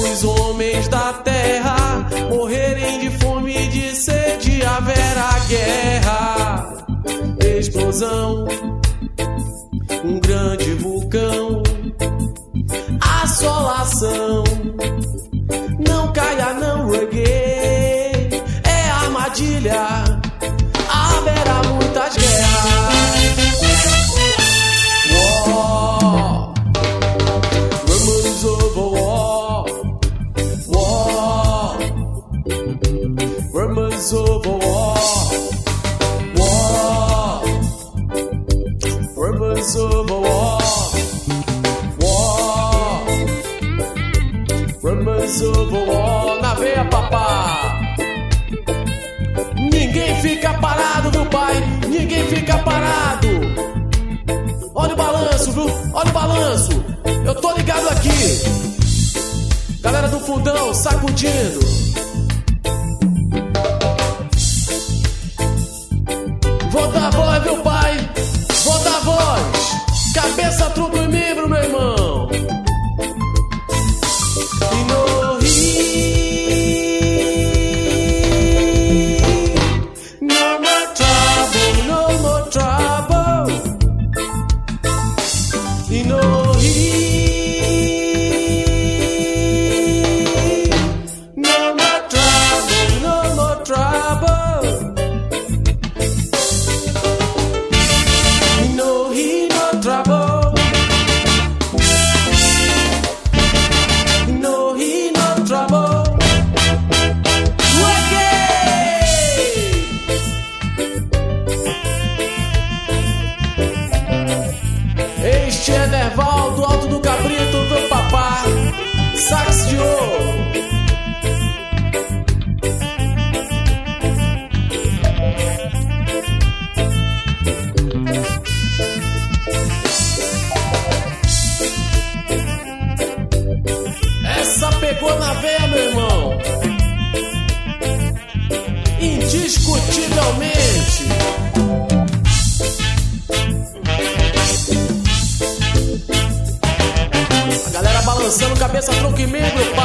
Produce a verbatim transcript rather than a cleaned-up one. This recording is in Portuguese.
os homens da terra morrerem de fome e de sede, haverá guerra, explosão, um grande vulcão, assolação. Não caia não, reggae, é armadilha, haverá muitas guerras. War, rumors of a war, war, rumors of a war, war, rumors of a war, war, rumors of a war. Na veia, papá. Ninguém fica parado, meu pai, ninguém fica parado. Olha o balanço, viu? Olha o balanço. Eu tô ligado aqui. Galera do fundão sacudindo. Vou dar voz, meu pai. Vou dar voz. Cabeça, tronco e membro, meu irmão. E no Rio, no more trouble, no more trouble. E no Rio, no more trouble, no more trouble. E no Rio, no trouble. E no Rio, no trouble. Este é Derval do Alto do Cabrito, meu papá, sax de ouro. Essa pegou na veia, meu irmão, indiscutivelmente. A galera balançando cabeça, tronco e membro, pai.